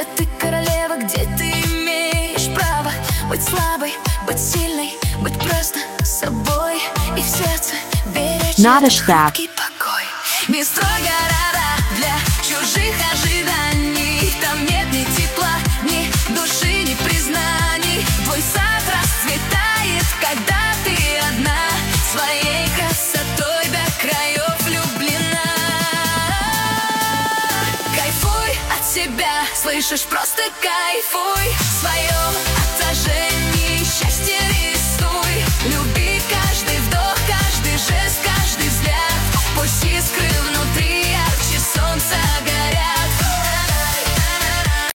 где ты королева, где ты имеешь право быть слабой, быть сильной, быть просто собой и в сердце беречь этот хрупкий покой. Не строй города для чужих ожиданий, там нет ни тепла, ни души, ни признаний. Твой сад расцветает, когда ты одна, своей красотой до краев влюблена. Кайфуй от себя, слышишь, просто кайфуй в своем отражении.